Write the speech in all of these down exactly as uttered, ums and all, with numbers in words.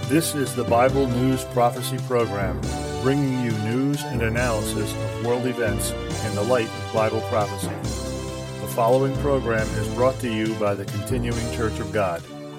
This is the Bible News Prophecy Program, bringing you news and analysis of world events in the light of Bible prophecy. The following program is brought to you by the Continuing Church of God.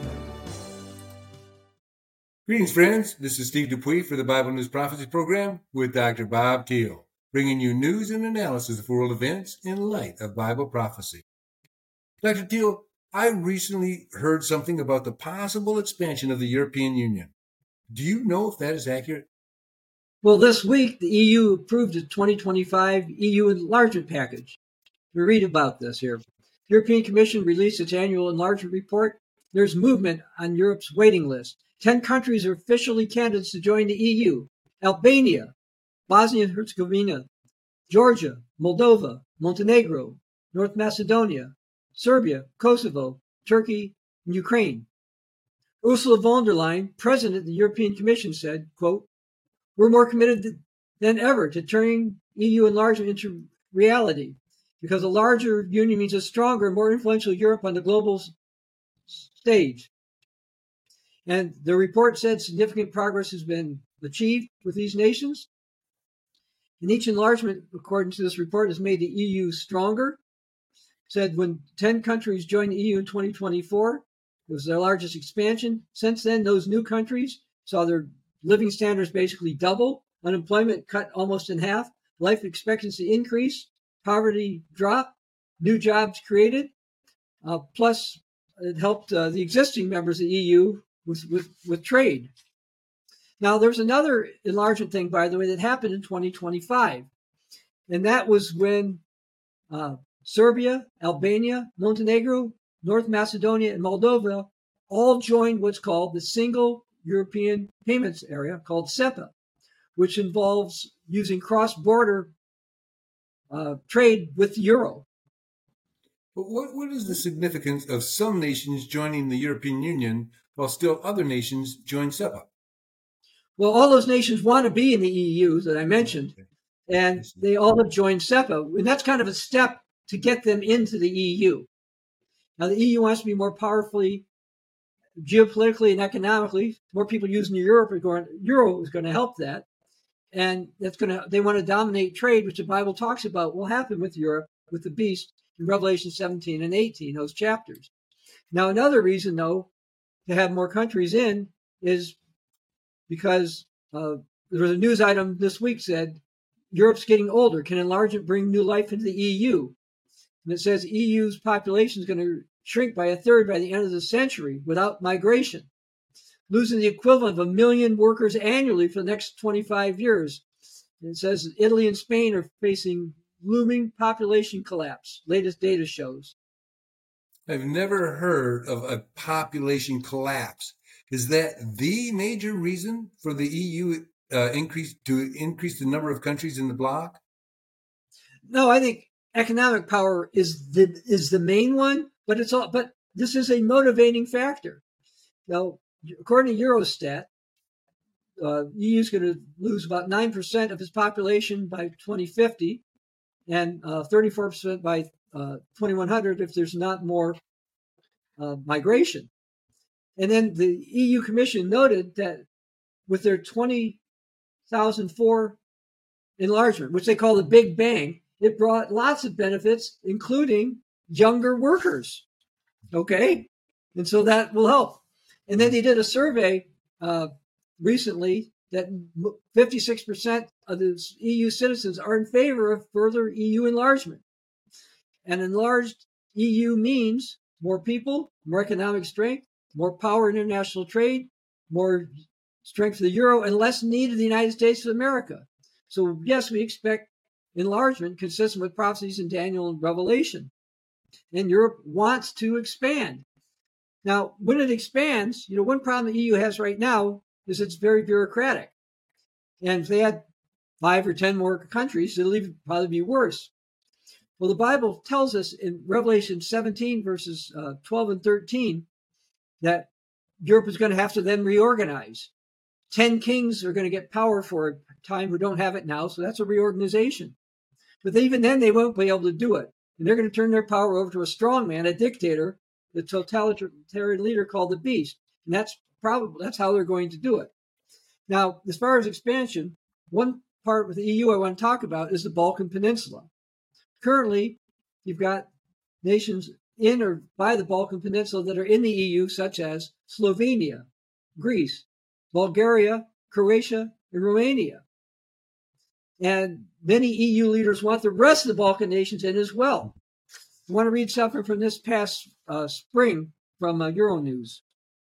Greetings, friends. This is Steve Dupuis for the Bible News Prophecy Program with Doctor Bob Thiel, bringing you news and analysis of world events in light of Bible prophecy. Doctor Thiel, I recently heard something about the possible expansion of the European Union. Do you know if that is accurate? Well, this week, the E U approved the twenty twenty-five E U enlargement package. We read about this here. The European Commission released its annual enlargement report. There's movement on Europe's waiting list. Ten countries are officially candidates to join the E U. Albania, Bosnia and Herzegovina, Georgia, Moldova, Montenegro, North Macedonia, Serbia, Kosovo, Turkey, and Ukraine. Ursula von der Leyen, president of the European Commission, said, quote, "We're more committed than ever to turning E U enlargement into reality because a larger union means a stronger, more influential Europe on the global stage." And the report said significant progress has been achieved with these nations. And each enlargement, according to this report, has made the E U stronger. Said when ten countries joined the E U in twenty twenty-four, it was their largest expansion. Since then, those new countries saw their living standards basically double, unemployment cut almost in half, life expectancy increase, poverty drop, new jobs created. Uh, plus, it helped uh, the existing members of the E U with, with, with trade. Now, there's another enlargement thing, by the way, that happened in twenty twenty-five. And that was when uh, Serbia, Albania, Montenegro, North Macedonia, and Moldova all joined what's called the Single European Payments Area, called SEPA, which involves using cross-border uh, trade with the euro. But what, what is the significance of some nations joining the European Union while still other nations join SEPA? Well, all those nations want to be in the E U that I mentioned, and they all have joined SEPA, and that's kind of a step to get them into the E U. Now, the E U wants to be more powerfully, geopolitically and economically. More people using the euro are going, euro is going to help that. And that's going to, they want to dominate trade, which the Bible talks about will happen with Europe, with the beast in Revelation seventeen and eighteen, those chapters. Now, another reason, though, to have more countries in is because uh, there was a news item this week said, Europe's getting older. Can enlargement bring new life into the E U? And it says E U's population is going to shrink by a third by the end of the century without migration, losing the equivalent of a million workers annually for the next twenty-five years. And it says Italy and Spain are facing looming population collapse, latest data shows. I've never heard of a population collapse. Is that the major reason for the E U uh, increase to increase the number of countries in the bloc? No, I think economic power is the is the main one, but it's all. But this is a motivating factor. Now, according to Eurostat, uh, E U is going to lose about nine percent of its population by twenty fifty, and uh, thirty-four percent by uh, twenty-one hundred if there's not more uh, migration. And then the E U Commission noted that with their two thousand four enlargement, which they call the Big Bang, it brought lots of benefits, including younger workers. Okay? And so that will help. And then they did a survey uh, recently that fifty-six percent of the E U citizens are in favor of further E U enlargement. And enlarged E U means more people, more economic strength, more power in international trade, more strength of the euro, and less need of the United States of America. So, yes, we expect enlargement consistent with prophecies in Daniel and Revelation. And Europe wants to expand. Now, when it expands, you know, one problem the E U has right now is it's very bureaucratic. And if they had five or ten more countries, it'll even probably be worse. Well, the Bible tells us in Revelation seventeen, verses uh, twelve and thirteen, that Europe is going to have to then reorganize. Ten kings are going to get power for a time who don't have it now, so that's a reorganization. But even then, they won't be able to do it. And they're going to turn their power over to a strong man, a dictator, the totalitarian leader called the beast. And that's probably that's how they're going to do it. Now, as far as expansion, one part with the E U I want to talk about is the Balkan Peninsula. Currently, you've got nations in or by the Balkan Peninsula that are in the E U, such as Slovenia, Greece, Bulgaria, Croatia, and Romania. And many E U leaders want the rest of the Balkan nations in as well. I want to read something from this past uh, spring from uh, Euronews.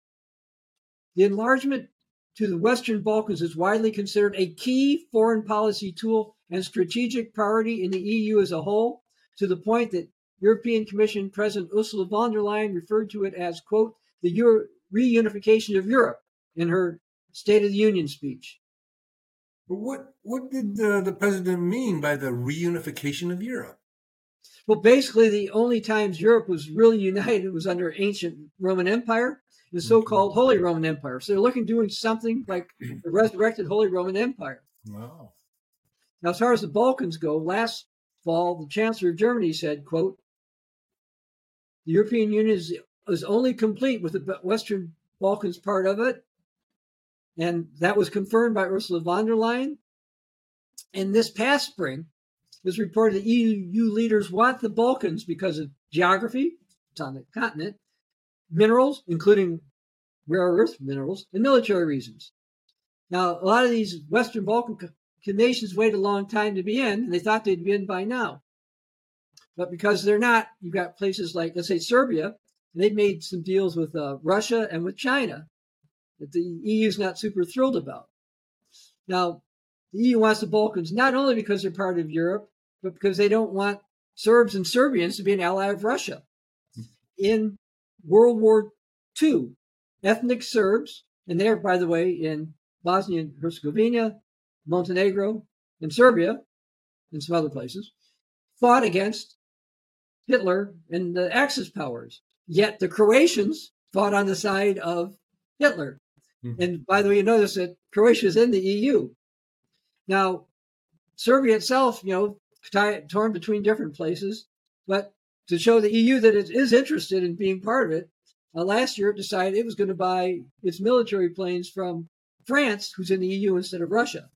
The enlargement to the Western Balkans is widely considered a key foreign policy tool and strategic priority in the E U as a whole, to the point that European Commission President Ursula von der Leyen referred to it as, quote, the Euro- reunification of Europe in her State of the Union speech. But what, what did the, the president mean by the reunification of Europe? Well, basically, the only times Europe was really united was under ancient Roman Empire, the so-called Holy Roman Empire. So they're looking doing something like the resurrected Holy Roman Empire. Wow. Now, as far as the Balkans go, last fall, the Chancellor of Germany said, quote, the European Union is, is only complete with the Western Balkans part of it. And that was confirmed by Ursula von der Leyen. And this past spring, it was reported that E U leaders want the Balkans because of geography, it's on the continent, minerals, including rare earth minerals, and military reasons. Now, a lot of these Western Balkan nations waited a long time to be in, and they thought they'd be in by now. But because they're not, you've got places like, let's say, Serbia, and they've made some deals with uh, Russia and with China that the E U is not super thrilled about. Now, the E U wants the Balkans not only because they're part of Europe, but because they don't want Serbs and Serbians to be an ally of Russia. In World War Two, ethnic Serbs, and they're, by the way, in Bosnia and Herzegovina, Montenegro, and Serbia, and some other places, fought against Hitler and the Axis powers. Yet the Croatians fought on the side of Hitler. Mm-hmm. And by the way, you notice that Croatia is in the E U. Now, Serbia itself, you know, torn between different places, but to show the E U that it is interested in being part of it, uh, last year it decided it was going to buy its military planes from France, who's in the E U, instead of Russia.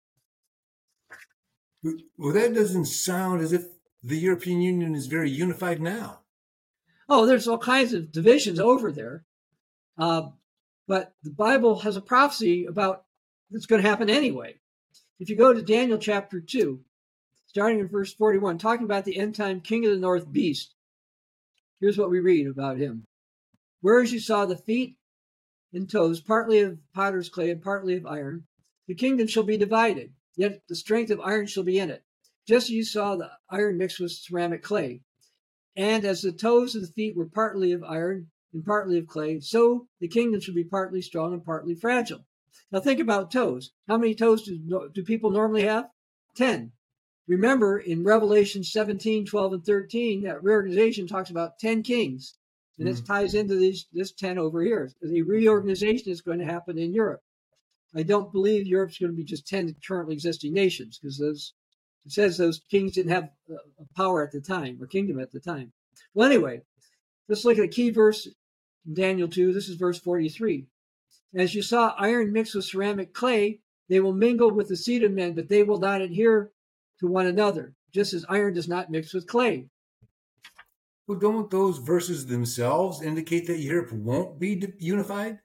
Well, that doesn't sound as if the European Union is very unified now. Oh, there's all kinds of divisions over there. Uh, but the Bible has a prophecy about it's going to happen anyway. If you go to Daniel chapter two, starting in verse forty-one, talking about the end time king of the north beast, here's what we read about him. Whereas you saw the feet and toes, partly of potter's clay and partly of iron, the kingdom shall be divided, yet the strength of iron shall be in it. Just as you saw the iron mixed with ceramic clay. And as the toes of the feet were partly of iron and partly of clay, so the kingdom shall be partly strong and partly fragile. Now think about toes. How many toes do, do people normally have? Ten. Remember, in Revelation seventeen, twelve, and thirteen, that reorganization talks about ten kings. And mm. this ties into these, this ten over here. The reorganization is going to happen in Europe. I don't believe Europe's going to be just ten currently existing nations, because those it says those kings didn't have a power at the time, or kingdom at the time. Well, anyway, let's look at a key verse in Daniel two. This is verse forty-three. As you saw iron mixed with ceramic clay, they will mingle with the seed of men, but they will not adhere to one another, just as iron does not mix with clay. Well, don't those verses themselves indicate that Europe won't be unified?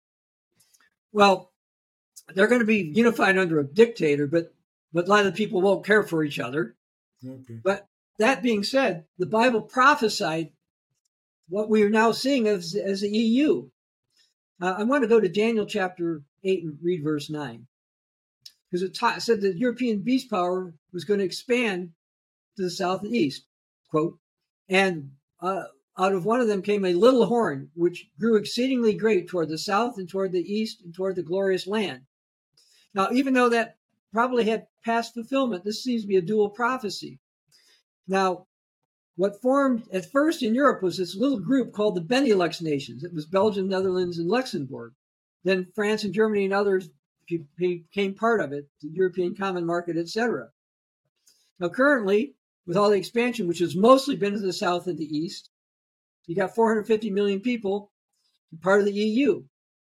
Well, they're going to be unified under a dictator, but, but a lot of the people won't care for each other. Okay. But that being said, the Bible prophesied what we are now seeing as, as the E U. Uh, I want to go to Daniel chapter eight and read verse nine. Because it ta- said that European beast power was going to expand to the south and east, quote, and uh, out of one of them came a little horn, which grew exceedingly great toward the south and toward the east and toward the glorious land. Now, even though that probably had past fulfillment, this seems to be a dual prophecy. Now, what formed at first in Europe was this little group called the Benelux nations. It was Belgium, Netherlands, and Luxembourg. Then France and Germany and others became part of it, the European Common Market, et cetera. Now, currently, with all the expansion, which has mostly been to the south and the east, you got four hundred fifty million people, part of the E U.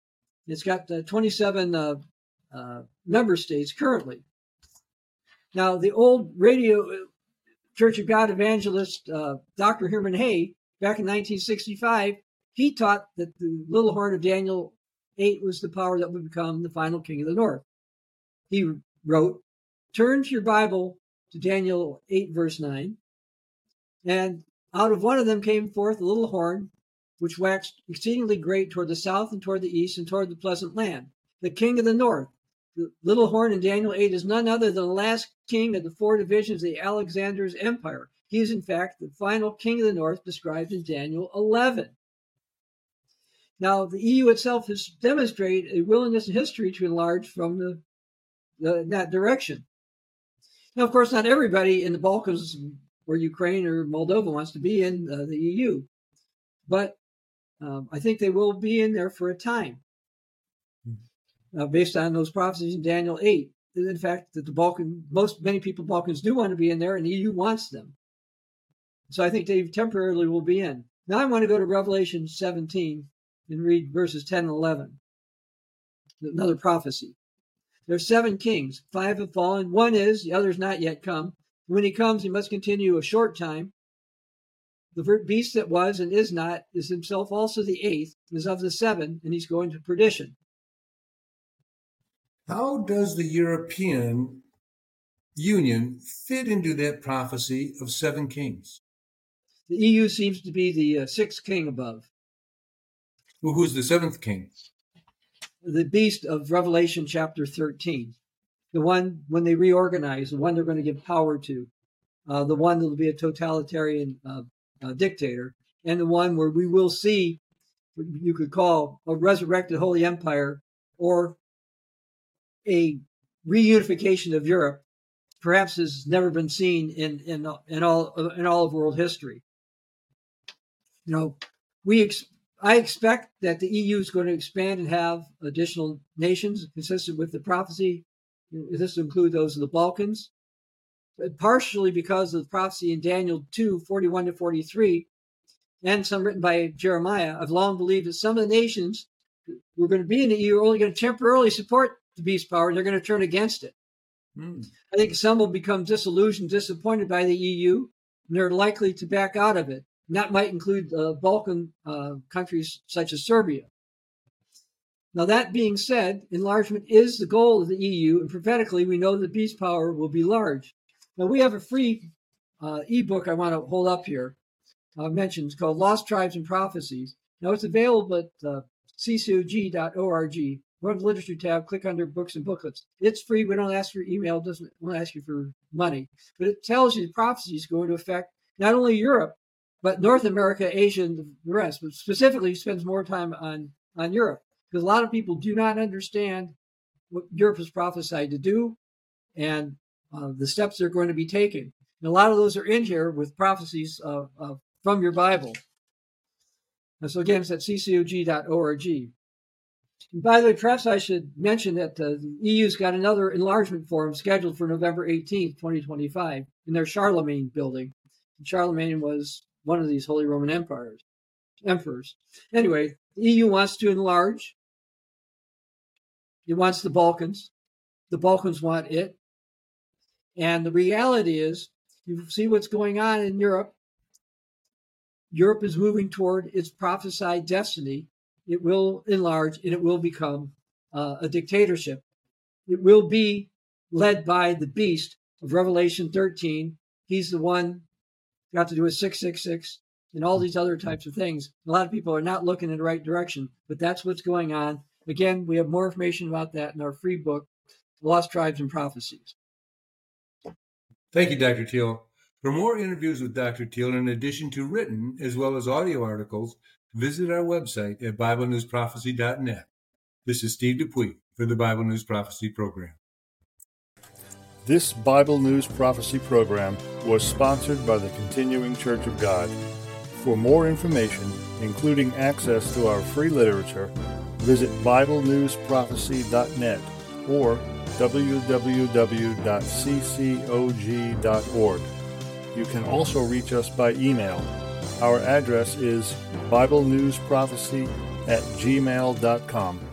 It's got uh, twenty-seven uh, uh, member states currently. Now, the old radio Church of God evangelist uh, Doctor Herman Hay, back in nineteen sixty-five, he taught that the little horn of Daniel eight was the power that would become the final king of the north. He wrote, turn to your Bible to Daniel eight, verse nine, and out of one of them came forth a little horn, which waxed exceedingly great toward the south and toward the east and toward the pleasant land, the king of the north. The little horn in Daniel eight is none other than the last king of the four divisions of the Alexander's empire. He is, in fact, the final king of the north described in Daniel eleven. Now, the E U itself has demonstrated a willingness in history to enlarge from the, the, that direction. Now, of course, not everybody in the Balkans or Ukraine or Moldova wants to be in uh, the E U, but um, I think they will be in there for a time. Uh, based on those prophecies in Daniel eight. In fact, that the Balkan, most, many people in the Balkans do want to be in there, and the E U wants them. So I think they temporarily will be in. Now I want to go to Revelation seventeen and read verses ten and eleven. Another prophecy. There are seven kings. Five have fallen. One is, the other is not yet come. When he comes, he must continue a short time. The beast that was and is not is himself also the eighth, is of the seven, and he's going to perdition. How does the European Union fit into that prophecy of seven kings? The E U seems to be the uh, sixth king above. Well, who's the seventh king? The beast of Revelation chapter thirteen. The one when they reorganize, the one they're going to give power to, uh, the one that will be a totalitarian uh, uh, dictator, and the one where we will see what you could call a resurrected Holy Empire or a reunification of Europe, perhaps has never been seen in in in all in all of world history. You know, we ex- I expect that the E U is going to expand and have additional nations consistent with the prophecy. This will include those of the Balkans, but partially because of the prophecy in Daniel two, forty-one to forty-three, and some written by Jeremiah. I've long believed that some of the nations who are going to be in the E U are only going to temporarily support the beast power, and they're going to turn against it. Mm. I think some will become disillusioned, disappointed by the E U, and they're likely to back out of it. And that might include uh, Balkan uh, countries such as Serbia. Now, that being said, enlargement is the goal of the E U, and prophetically, we know the beast power will be large. Now, we have a free uh, ebook I want to hold up here, uh, mentioned, called Lost Tribes and Prophecies. Now, it's available at uh, c c o g dot org. Go to the literature tab, click under books and booklets. It's free. We don't ask for email. It doesn't want to ask you for money. But it tells you the prophecy is going to affect not only Europe, but North America, Asia, and the rest. But specifically, spends more time on, on Europe. Because a lot of people do not understand what Europe is prophesied to do and uh, the steps they're going to be taking. And a lot of those are in here with prophecies uh, uh, from your Bible. And so again, it's at c c o g dot org. And by the way, perhaps I should mention that uh, the E U's got another enlargement forum scheduled for November eighteenth, twenty twenty-five, in their Charlemagne building. And Charlemagne was one of these Holy Roman Empires, emperors. Anyway, the E U wants to enlarge. It wants the Balkans. The Balkans want it. And the reality is, you see what's going on in Europe. Europe is moving toward its prophesied destiny. It will enlarge and it will become uh, a dictatorship. It will be led by the beast of Revelation thirteen. He's the one got to do with six six six and all these other types of things. A lot of people are not looking in the right direction, but that's what's going on. Again, we have more information about that in our free book, Lost Tribes and Prophecies. Thank you, Doctor Teal. For more interviews with Doctor Teal, in addition to written as well as audio articles, visit our website at bible news prophecy dot net. This is Steve Dupuy for the Bible News Prophecy Program. This Bible News Prophecy Program was sponsored by the Continuing Church of God. For more information, including access to our free literature, visit bible news prophecy dot net or w w w dot c c o g dot org. You can also reach us by email. Our address is bible news prophecy at gmail dot com.